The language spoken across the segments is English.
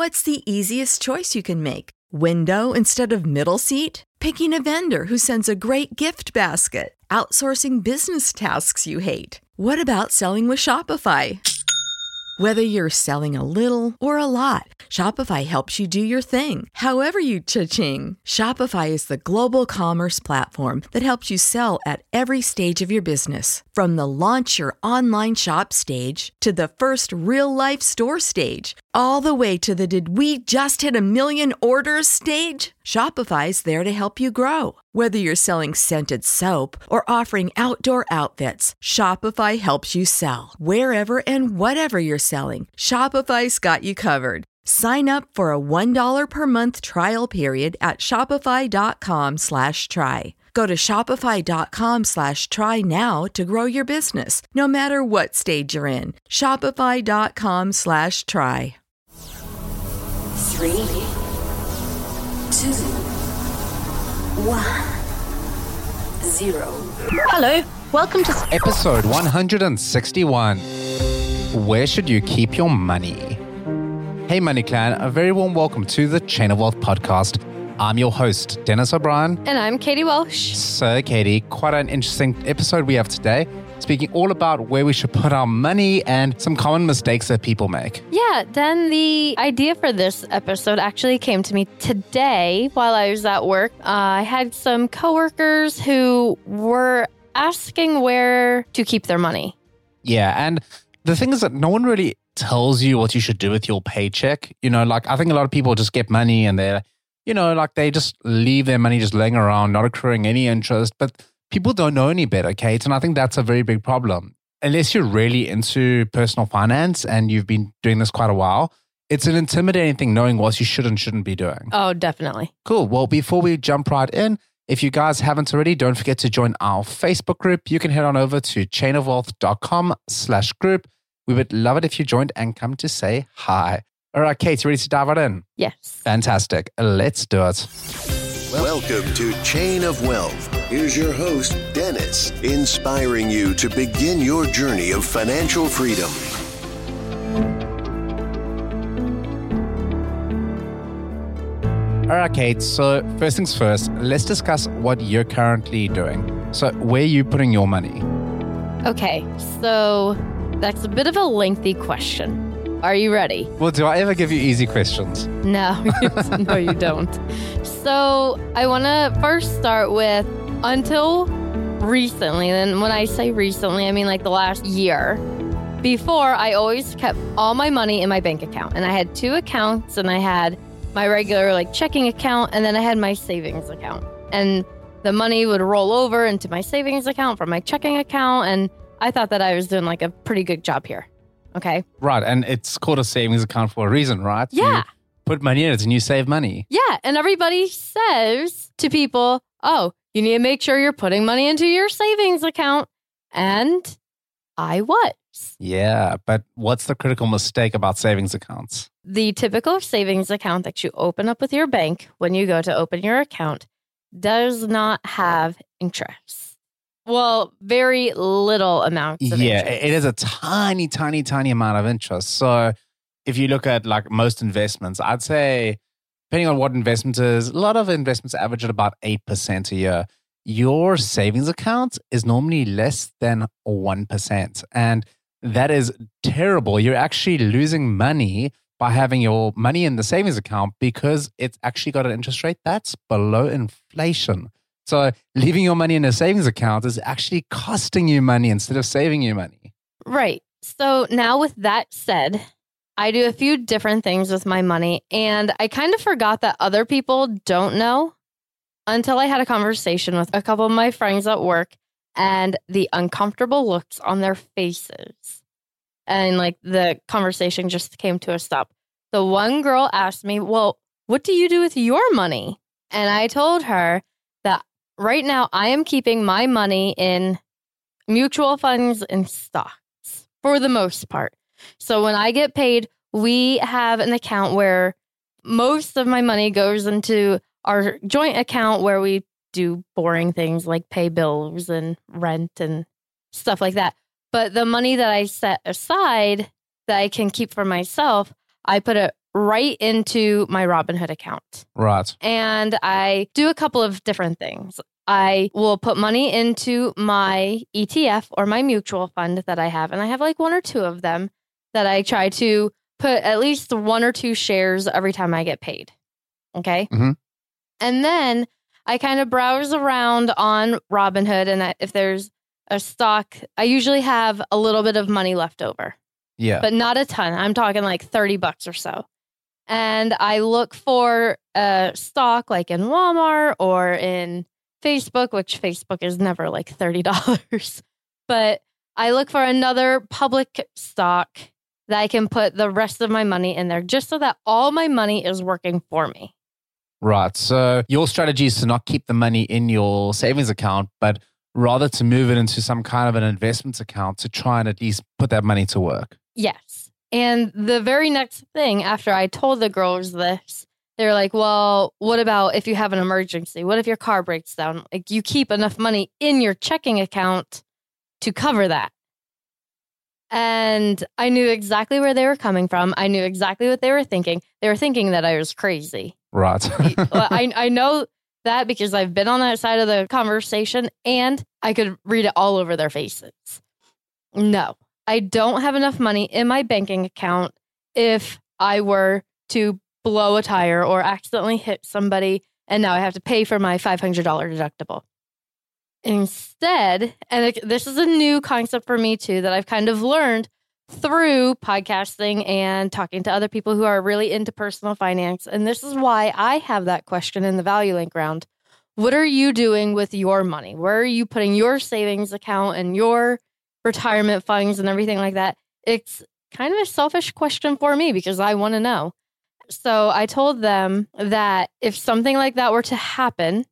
What's the easiest choice you can make? Window instead of middle seat? Picking a vendor who sends a great gift basket? Outsourcing business tasks you hate? What about selling with Shopify? Whether you're selling a little or a lot, Shopify helps you do your thing, however you cha-ching. Shopify is the global commerce platform that helps you sell at every stage of your business. From the launch your online shop stage to the first real-life store stage, all the way to the did we just hit a million orders stage. Shopify's there to help you grow. Whether you're selling scented soap or offering outdoor outfits, Shopify helps you sell. Wherever and whatever you're selling, Shopify's got you covered. Sign up for a $1 per month trial period at shopify.com/try. Go to shopify.com/try now to grow your business, no matter what stage you're in. Shopify.com/try. 3, 2, 1, 0. Hello, welcome to Episode 161. Where should you keep your money? Hey Money Clan, a very warm welcome to the Chain of Wealth podcast. I'm your host, Dennis O'Brien. And I'm Katie Welsh. So Katie, quite an interesting episode we have today, speaking all about where we should put our money and some common mistakes that people make. Yeah, then the idea for this episode actually came to me today while I was at work. I had some coworkers who were asking where to keep their money. Yeah, and the thing is that no one really tells you what you should do with your paycheck. You know, like I think a lot of people just get money and they're, you know, like they just leave their money just laying around, not accruing any interest, but people don't know any better, Kate, and I think that's a very big problem. Unless you're really into personal finance and you've been doing this quite a while, it's an intimidating thing knowing what you should and shouldn't be doing. Oh, definitely. Cool. Well, before we jump right in, if you guys haven't already, don't forget to join our Facebook group. You can head on over to chainofwealth.com/group. We would love it if you joined and come to say hi. All right, Kate, you ready to dive right in? Yes. Fantastic. Let's do it. Welcome to Chain of Wealth. Here's your host, Dennis, inspiring you to begin your journey of financial freedom. All right, Kate. So first things first, let's discuss what you're currently doing. So where are you putting your money? Okay, so that's a bit of a lengthy question. Are you ready? Well, do I ever give you easy questions? No, no, you don't. So I want to first start with until recently. And when I say recently, I mean like the last year. Before, I always kept all my money in my bank account. And I had 2 accounts, and I had my regular like checking account, and then I had my savings account. And the money would roll over into my savings account from my checking account. And I thought that I was doing like a pretty good job here. Okay. Right. And it's called a savings account for a reason, right? Yeah. You put money in it and you save money. Yeah. And everybody says to people, oh, you need to make sure you're putting money into your savings account. And I was. Yeah. But what's the critical mistake about savings accounts? The typical savings account that you open up with your bank when you go to open your account does not have interest. Well, very little amounts of interest. Yeah, it is a tiny, tiny, tiny amount of interest. So if you look at like most investments, I'd say, depending on what investment is, a lot of investments average at about 8% a year. Your savings account is normally less than 1%. And that is terrible. You're actually losing money by having your money in the savings account because it's actually got an interest rate that's below inflation. So leaving your money in a savings account is actually costing you money instead of saving you money. Right. So now with that said, I do a few different things with my money, and I kind of forgot that other people don't know until I had a conversation with a couple of my friends at work and the uncomfortable looks on their faces. And like the conversation just came to a stop. The one girl asked me, well, what do you do with your money? And I told her that right now I am keeping my money in mutual funds and stocks for the most part. So when I get paid, we have an account where most of my money goes into our joint account where we do boring things like pay bills and rent and stuff like that. But the money that I set aside that I can keep for myself, I put it right into my Robinhood account. Right. And I do a couple of different things. I will put money into my ETF or my mutual fund that I have. And I have like one or two of them that I try to put at least 1 or 2 shares every time I get paid. Okay. Mhm. And then I kind of browse around on Robinhood. And if there's a stock, I usually have a little bit of money left over, Yeah. but not a ton. I'm talking like $30 or so. And I look for a stock like in Walmart or in Facebook, which Facebook is never like $30. But I look for another public stock that I can put the rest of my money in there just so that all my money is working for me. Right. So your strategy is to not keep the money in your savings account, but rather to move it into some kind of an investment account to try and at least put that money to work. Yes. And the very next thing after I told the girls this, they're like, well, what about if you have an emergency? What if your car breaks down? Like, you keep enough money in your checking account to cover that. And I knew exactly where they were coming from. I knew exactly what they were thinking. They were thinking that I was crazy. Right. Well, I know that because I've been on that side of the conversation and I could read it all over their faces. No, I don't have enough money in my banking account if I were to blow a tire or accidentally hit somebody and now I have to pay for my $500 deductible. Instead, and this is a new concept for me too that I've kind of learned through podcasting and talking to other people who are really into personal finance. And this is why I have that question in the Value Link round. What are you doing with your money? Where are you putting your savings account and your retirement funds and everything like that? It's kind of a selfish question for me because I want to know. So I told them that if something like that were to happen,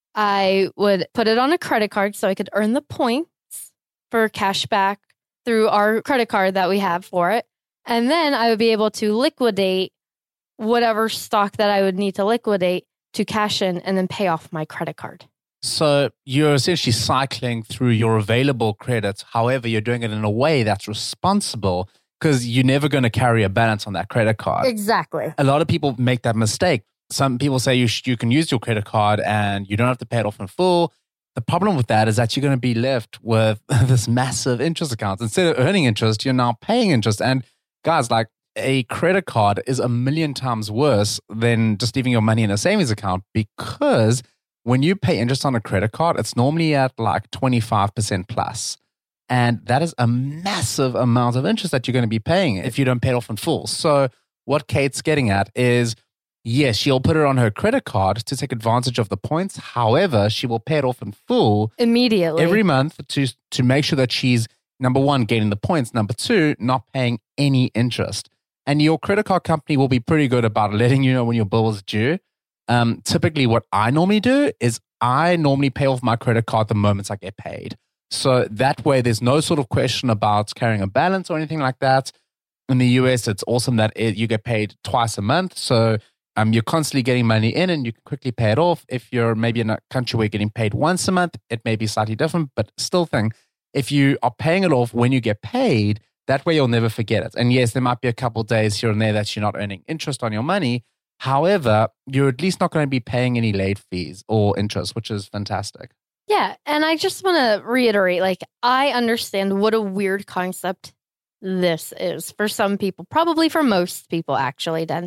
I would put it on a credit card so I could earn the points for cash back through our credit card that we have for it. And then I would be able to liquidate whatever stock that I would need to liquidate to cash in and then pay off my credit card. So you're essentially cycling through your available credits. However, you're doing it in a way that's responsible because you're never going to carry a balance on that credit card. Exactly. A lot of people make that mistake. Some people say you can use your credit card and you don't have to pay it off in full. The problem with that is that you're going to be left with this massive interest account. Instead of earning interest, you're now paying interest. And guys, like a credit card is 1,000,000 times worse than just leaving your money in a savings account because when you pay interest on a credit card, it's normally at like 25% plus. And that is a massive amount of interest that you're going to be paying if you don't pay it off in full. So what Kate's getting at is, yes, she'll put it on her credit card to take advantage of the points. However, she will pay it off in full immediately every month to make sure that she's, number one, gaining the points. Number two, not paying any interest. And your credit card company will be pretty good about letting you know when your bill is due. Typically, what I normally do is I normally pay off my credit card the moment I get paid. So that way, there's no sort of question about carrying a balance or anything like that. In the US, it's awesome that you get paid twice a month. So you're constantly getting money in and you can quickly pay it off. If you're maybe in a country where you're getting paid once a month, it may be slightly different, but still if you are paying it off when you get paid, that way you'll never forget it. And yes, there might be a couple of days here and there that you're not earning interest on your money. However, you're at least not going to be paying any late fees or interest, which is fantastic. Yeah. And I just want to reiterate, like, I understand what a weird concept this is for some people, probably for most people, actually, Den.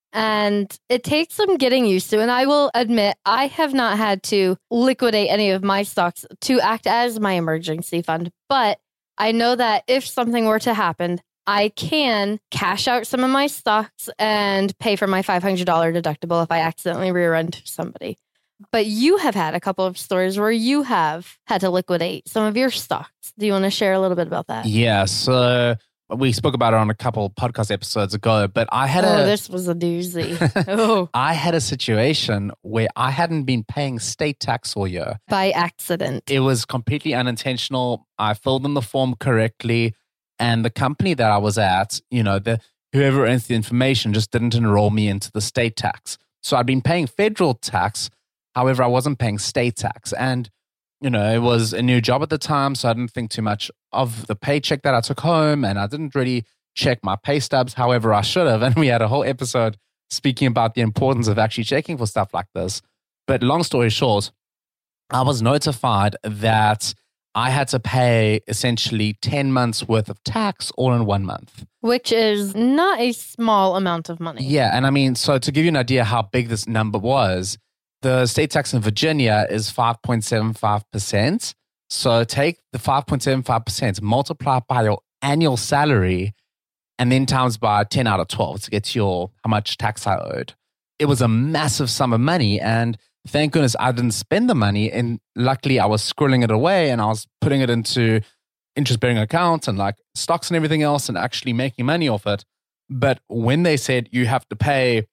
And it takes some getting used to. And I will admit, I have not had to liquidate any of my stocks to act as my emergency fund. But I know that if something were to happen, I can cash out some of my stocks and pay for my $500 deductible if I accidentally rear end somebody. But you have had a couple of stories where you have had to liquidate some of your stocks. Do you want to share a little bit about that? Yeah, so we spoke about it on a couple podcast episodes ago, but I had this was a doozy. I had a situation where I hadn't been paying state tax all year. By accident. It was completely unintentional. I filled in the form correctly, and the company that I was at, whoever entered the information just didn't enroll me into the state tax. So I'd been paying federal tax. However, I wasn't paying state tax. And, it was a new job at the time, so I didn't think too much of the paycheck that I took home. And I didn't really check my pay stubs however I should have. And we had a whole episode speaking about the importance of actually checking for stuff like this. But long story short, I was notified that I had to pay essentially 10 months worth of tax all in 1 month. Which is not a small amount of money. Yeah. And I mean, so to give you an idea how big this number was, the state tax in Virginia is 5.75%. So take the 5.75%, multiply it by your annual salary, and then times by 10 out of 12 to get how much tax I owed. It was a massive sum of money. And thank goodness I didn't spend the money. And luckily I was squirreling it away and I was putting it into interest-bearing accounts and like stocks and everything else and actually making money off it. But when they said you have to pay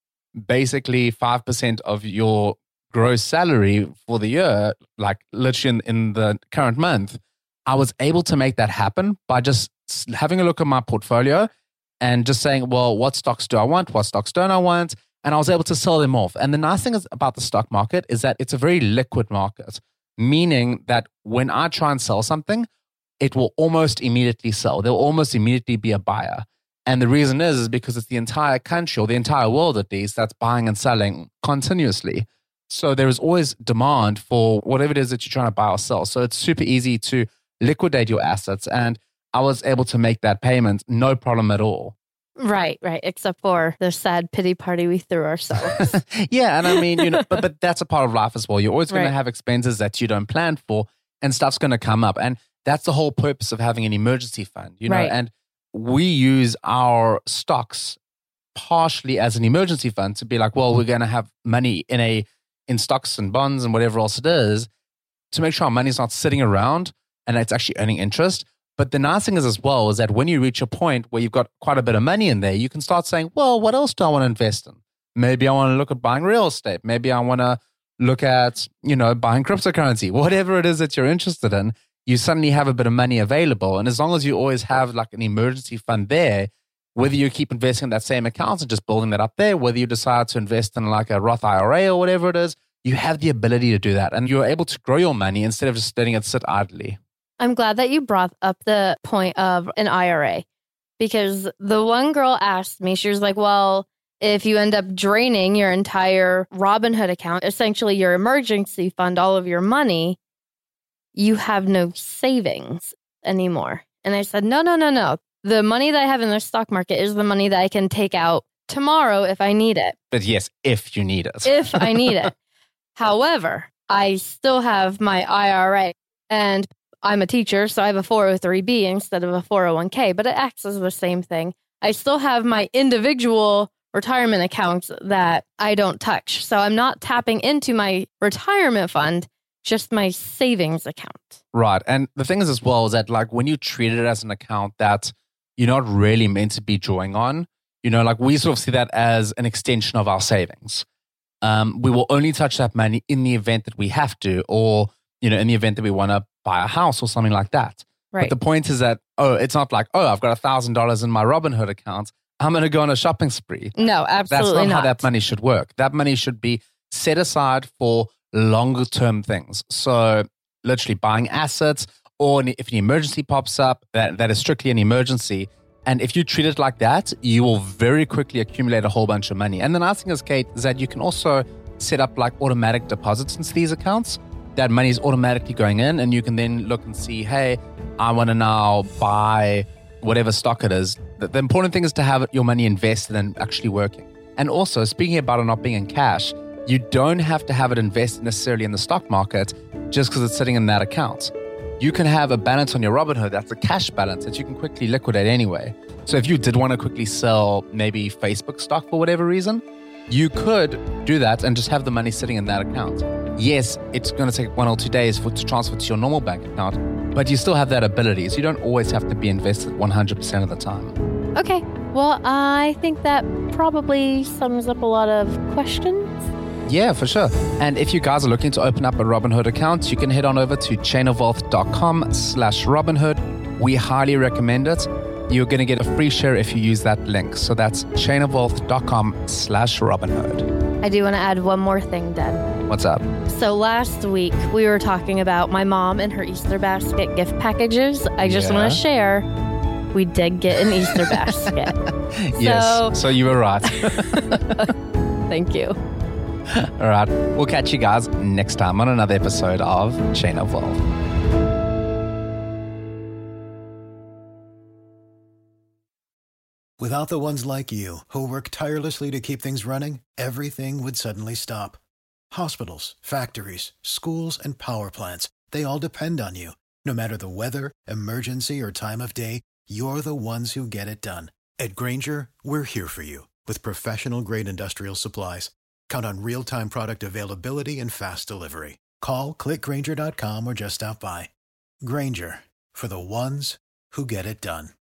basically 5% of your gross salary for the year, like literally in the current month, I was able to make that happen by just having a look at my portfolio and just saying, well, what stocks do I want? What stocks don't I want? And I was able to sell them off. And the nice thing about the stock market is that it's a very liquid market, meaning that when I try and sell something, it will almost immediately sell. There will almost immediately be a buyer. And the reason is because it's the entire country or the entire world at least that's buying and selling continuously. So there is always demand for whatever it is that you're trying to buy or sell. So it's super easy to liquidate your assets. And I was able to make that payment, no problem at all. Right. Except for the sad pity party we threw ourselves. Yeah. And I mean, but that's a part of life as well. You're always going to have expenses that you don't plan for and stuff's going to come up. And that's the whole purpose of having an emergency fund, you know, and we use our stocks partially as an emergency fund to be like, well, we're going to have money in stocks and bonds and whatever else it is to make sure our money's not sitting around and it's actually earning interest. But the nice thing is as well is that when you reach a point where you've got quite a bit of money in there, you can start saying, well, what else do I want to invest in? Maybe I want to look at buying real estate. Maybe I want to look at, buying cryptocurrency. Whatever it is that you're interested in, you suddenly have a bit of money available. And as long as you always have like an emergency fund there, whether you keep investing in that same account and just building that up there, whether you decide to invest in like a Roth IRA or whatever it is, you have the ability to do that. And you're able to grow your money instead of just letting it sit idly. I'm glad that you brought up the point of an IRA because the one girl asked me, she was like, well, if you end up draining your entire Robinhood account, essentially your emergency fund, all of your money, you have no savings anymore. And I said, no. The money that I have in the stock market is the money that I can take out tomorrow if I need it. But yes, if you need it. If I need it. However, I still have my IRA and I'm a teacher, so I have a 403B instead of a 401k, but it acts as the same thing. I still have my individual retirement accounts that I don't touch. So I'm not tapping into my retirement fund, just my savings account. Right. And the thing is as well is that like when you treat it as an account that you're not really meant to be drawing on, like we sort of see that as an extension of our savings. We will only touch that money in the event that we have to, or, in the event that we want to buy a house or something like that. Right. But the point is that, it's not like, I've got $1,000 in my Robinhood account. I'm going to go on a shopping spree. No, absolutely That's not how that money should work. That money should be set aside for longer term things. So literally buying assets, or if an emergency pops up, that is strictly an emergency. And if you treat it like that, you will very quickly accumulate a whole bunch of money. And the nice thing is, Kate, is that you can also set up like automatic deposits into these accounts. That money is automatically going in and you can then look and see, hey, I want to now buy whatever stock it is. The important thing is to have your money invested and actually working. And also, speaking about it not being in cash, you don't have to have it invested necessarily in the stock market just because it's sitting in that account. You can have a balance on your Robinhood that's a cash balance that you can quickly liquidate anyway. So if you did want to quickly sell maybe Facebook stock for whatever reason, you could do that and just have the money sitting in that account. Yes, it's going to take 1 or 2 days to transfer to your normal bank account, but you still have that ability. So you don't always have to be invested 100% of the time. Okay. Well, I think that probably sums up a lot of questions. Yeah, for sure. And if you guys are looking to open up a Robinhood account, you can head on over to chainofwealth.com/Robinhood. We highly recommend it. You're going to get a free share if you use that link. So that's chainofwealth.com/Robinhood. I do want to add one more thing, Den. What's up? So last week we were talking about my mom and her Easter basket gift packages. I just want to share we did get an Easter basket. Yes, so you were right. Thank you. All right, we'll catch you guys next time on another episode of Chain of Wealth. Without the ones like you, who work tirelessly to keep things running, everything would suddenly stop. Hospitals, factories, schools, and power plants, they all depend on you. No matter the weather, emergency, or time of day, you're the ones who get it done. At Grainger, we're here for you with professional-grade industrial supplies. Count on real-time product availability and fast delivery. Call, click Grainger.com, or just stop by. Grainger, for the ones who get it done.